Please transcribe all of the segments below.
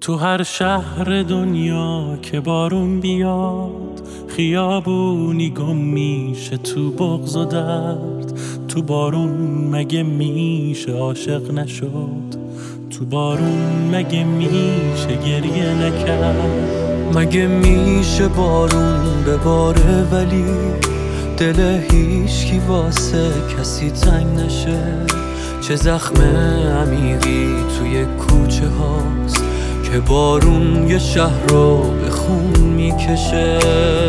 تو هر شهر دنیا که بارون بیاد، خیابونی گم میشه تو بغض و درد. تو بارون مگه میشه عاشق نشد؟ تو بارون مگه میشه گریه نکرد؟ مگه میشه بارون بباره ولی دل هیچکی واسه کسی تنگ نشه؟ چه زخم عمیقی توی کوچه هاست که بارون یه شهر رو به خون میکشه.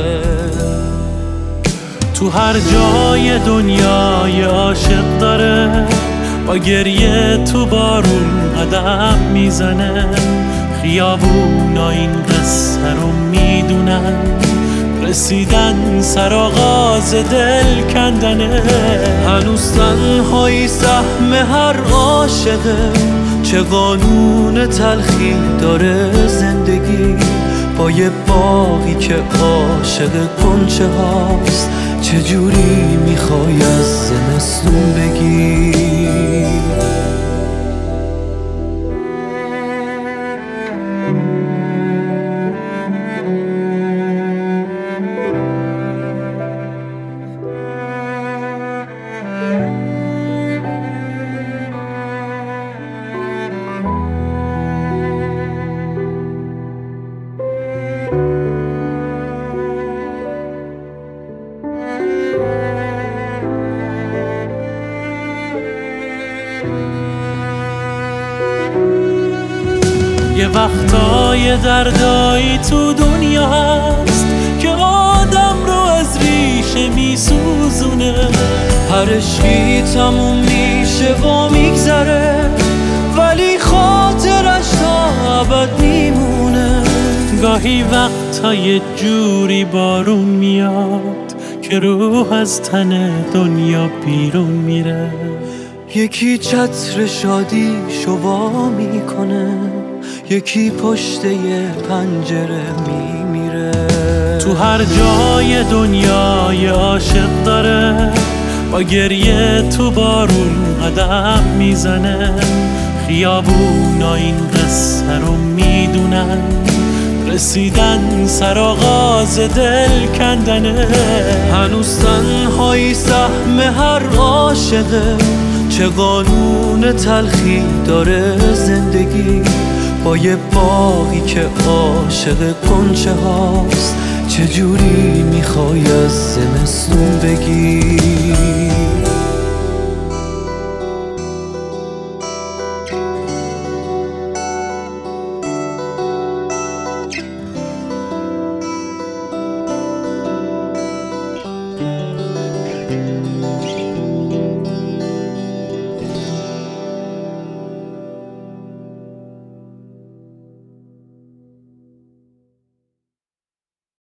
تو هر جای دنیا یه عاشق داره، با گریه تو بارون قدم میزنه. خیابونا این قصه رو میدونن، رسیدن سر آغاز دل کندنه. هنوز تنهایی سهم هر عاشقه، چه قانون تلخی داره زندگی. با یه باغی که عاشق کنچه هاست، چجوری میخوای از زمستون بگی؟ یه وقتای دردایی تو دنیا هست که آدم رو از ریشه میسوزونه. هر عشقی تموم میشه و میگذره، ولی خاطرش تا ابد میمونه. گاهی وقتا یه جوری بارون میاد که روح از تن دنیا بیرون میره. یکی چتر شادی شوا میکنه، یکی پشت یه پنجره میمیره. تو هر جای دنیا یه عاشق داره، با گریه تو بارون قدم میزنه. خیابونا این قصه رو میدونن، رسیدن سر آغاز دل کندنه. هنوز تنهایی سهم هر عاشقه، چه قانون تلخی داره زندگی. با یه باغی که عاشق کنچه هاست، چجوری میخوای از زمستون بگی؟